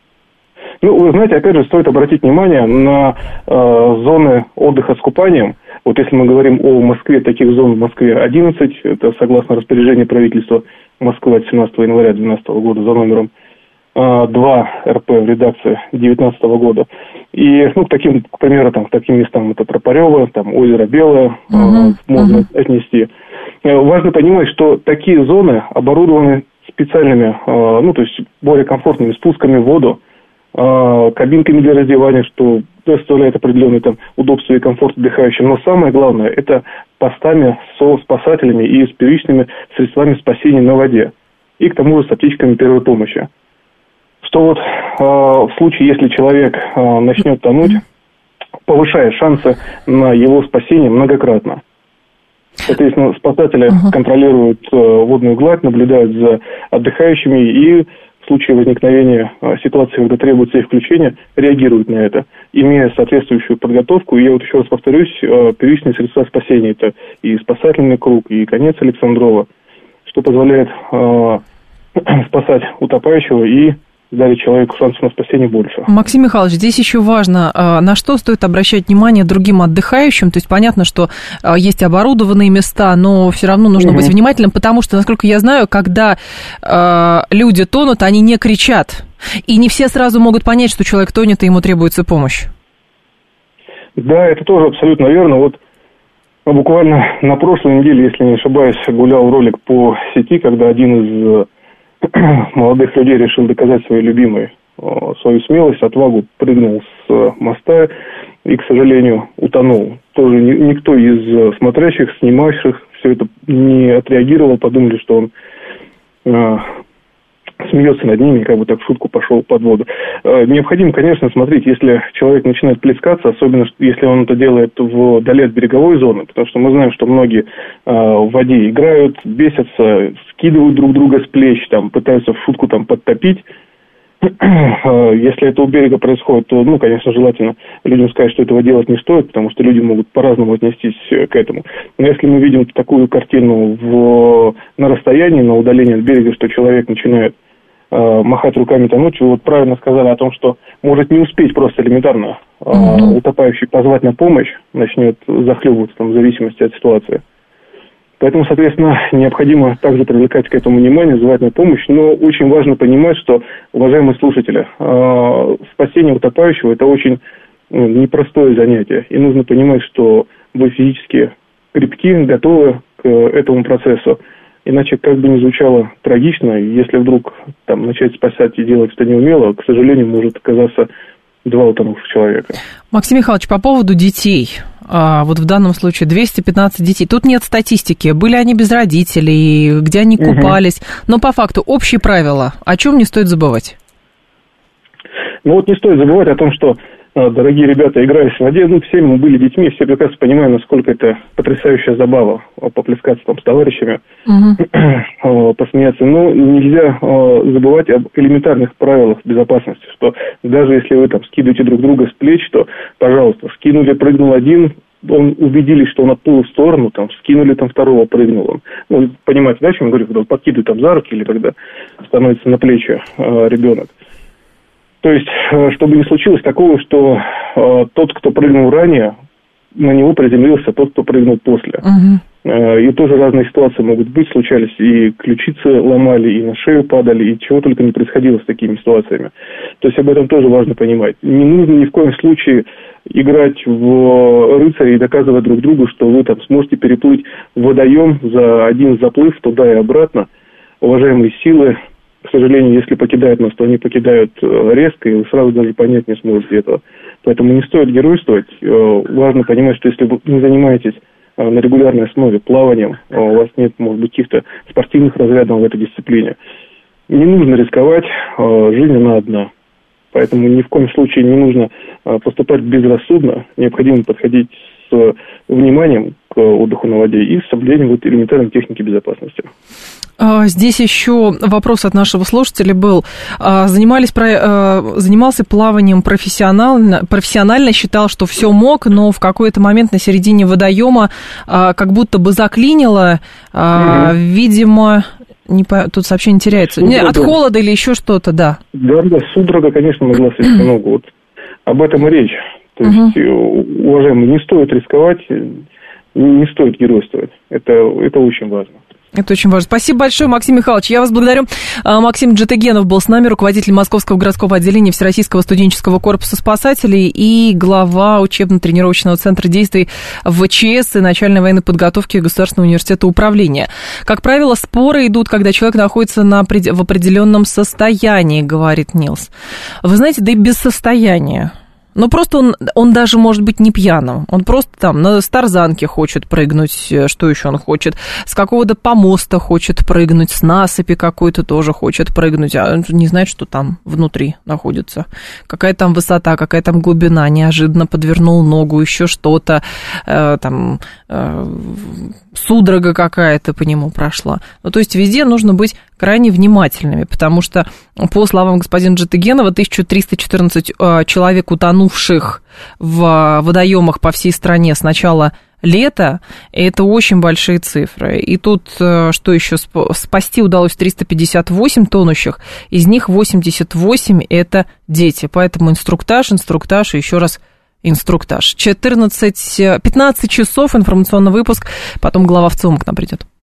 Ну, вы знаете, опять же, стоит обратить внимание на э, зоны отдыха с купанием. Вот если мы говорим о Москве, таких зон в Москве одиннадцать, это согласно распоряжению правительства Москвы от семнадцатого января две тысячи двенадцатого года за номером два эр пэ в редакции две тысячи девятнадцатого года. И, ну, к таким, к примеру, там, к таким местам это Тропарево, там, озеро Белое, uh-huh, э, можно uh-huh. отнести. Важно понимать, что такие зоны оборудованы специальными, э, ну, то есть более комфортными спусками в воду, э, кабинками для раздевания, что доставляет определенные там удобства и комфорт отдыхающим. Но самое главное, это постами со спасателями и с первичными средствами спасения на воде. И к тому же с аптечками первой помощи. Что вот э, в случае, если человек э, начнет тонуть, повышает шансы на его спасение многократно. Соответственно, спасатели uh-huh. контролируют э, водную гладь, наблюдают за отдыхающими и в случае возникновения э, ситуации, когда требуется их включение, реагируют на это, имея соответствующую подготовку. И я вот еще раз повторюсь, э, первичные средства спасения – это и спасательный круг, и конец Александрова, что позволяет э, спасать утопающего и дали человеку шансов на спасение больше. Максим Михайлович, здесь еще важно, на что стоит обращать внимание другим отдыхающим. То есть понятно, что есть оборудованные места, но все равно нужно угу. быть внимательным, потому что, насколько я знаю, когда э, люди тонут, они не кричат. И не все сразу могут понять, что человек тонет, и ему требуется помощь. Да, это тоже абсолютно верно. Вот буквально на прошлой неделе, если не ошибаюсь, гулял ролик по сети, когда один из молодых людей решил доказать своей любимой свою смелость, отвагу, прыгнул с моста и, к сожалению, утонул. Тоже никто из смотрящих, снимающих все это не отреагировал, подумали, что он э, смеется над ними, как бы так в шутку пошел под воду. Э, необходимо, конечно, смотреть, если человек начинает плескаться, особенно если он это делает вдали от береговой зоны, потому что мы знаем, что многие э, в воде играют, бесятся, скидывают друг друга с плеч, там, пытаются в шутку там подтопить. Если это у берега происходит, то, ну, конечно, желательно людям сказать, что этого делать не стоит, потому что люди могут по-разному отнестись к этому. Но если мы видим такую картину в, на расстоянии, на удалении от берега, что человек начинает э, махать руками, тонуть, вы вот правильно сказали о том, что может не успеть просто элементарно э, mm-hmm. утопающий позвать на помощь, начнет захлебываться там, в зависимости от ситуации. Поэтому, соответственно, необходимо также привлекать к этому внимание, звать на помощь. Но очень важно понимать, что, уважаемые слушатели, э, спасение утопающего – это очень ну, непростое занятие. И нужно понимать, что вы физически крепки, готовы к этому процессу. Иначе, как бы ни звучало трагично, если вдруг там начать спасать и делать что не умело, к сожалению, может оказаться два утонувших человека. Максим Михайлович, по поводу детей. А, вот в данном случае двести пятнадцать детей. Тут нет статистики, были они без родителей, где они купались. Угу. Но по факту общие правила, о чем не стоит забывать? Ну вот не стоит забывать о том, что, дорогие ребята, играясь в воде, ну, все мы были детьми, все прекрасно понимаем, насколько это потрясающая забава, поплескаться там с товарищами, uh-huh. посмеяться. Но нельзя забывать об элементарных правилах безопасности, что даже если вы там скидываете друг друга с плеч, то, пожалуйста, скинули, прыгнул один, он убедились, что он отплыл в сторону, там, скинули, там, второго, прыгнул он. Ну, понимаете, да, о чем я говорю, когда он подкидывает там за руки или когда становится на плечи э, ребенок. То есть, чтобы не случилось такого, что э, тот, кто прыгнул ранее, на него приземлился тот, кто прыгнул после. Uh-huh. Э, и тоже разные ситуации могут быть, случались, и ключицы ломали, и на шею падали, и чего только не происходило с такими ситуациями. То есть, об этом тоже важно понимать. Не нужно ни в коем случае играть в рыцаря и доказывать друг другу, что вы там сможете переплыть водоем за один заплыв туда и обратно. Уважаемые силы, к сожалению, если покидают нас, то они покидают резко, и вы сразу даже понять не сможете этого. Поэтому не стоит геройствовать. Важно понимать, что если вы не занимаетесь на регулярной основе плаванием, у вас нет, может быть, каких-то спортивных разрядов в этой дисциплине, не нужно рисковать, жизнь она одна. Поэтому ни в коем случае не нужно поступать безрассудно, необходимо подходить с вниманием к отдыху на воде и с соблюдением вот элементарной техники безопасности. Здесь еще вопрос от нашего слушателя был. Занимались, занимался плаванием профессионально, профессионально, считал, что все мог, но в какой-то момент на середине водоема как будто бы заклинило, угу. видимо... Не по... Тут сообщение теряется. Не, от холода или еще что-то, да. Да, да, судорога, конечно, могла свести ногу. Вот об этом и речь. То есть, uh-huh. уважаемые, не стоит рисковать, не стоит геройствовать. Это, это очень важно. Это очень важно. Спасибо большое, Максим Михайлович. Я вас благодарю. Максим Джатыгенов был с нами, руководитель Московского городского отделения Всероссийского студенческого корпуса спасателей и глава учебно-тренировочного центра действий ВЧС и начальной военной подготовки Государственного университета управления. Как правило, споры идут, когда человек находится на, в определенном состоянии, говорит Нилс. Вы знаете, да и без состояния. Ну, просто он, он даже может быть не пьяным. Он просто там на с тарзанки хочет прыгнуть, что еще он хочет, с какого-то помоста хочет прыгнуть, с насыпи какой-то тоже хочет прыгнуть, а он не знает, что там внутри находится. Какая там высота, какая там глубина, неожиданно подвернул ногу, еще что-то, э, там, э, судорога какая-то по нему прошла. Ну, то есть везде нужно быть крайне внимательными, потому что, по словам господина Джатыгенова, тысяча триста четырнадцать э, человек, утонувших в водоемах по всей стране с начала лета, это очень большие цифры. И тут, э, что еще, спасти удалось триста пятьдесят восемь тонущих, из них восемьдесят восемь это дети. Поэтому инструктаж, инструктаж и еще раз инструктаж. четырнадцать, пятнадцать часов, информационный выпуск, потом глава ВЦИОМа к нам придет.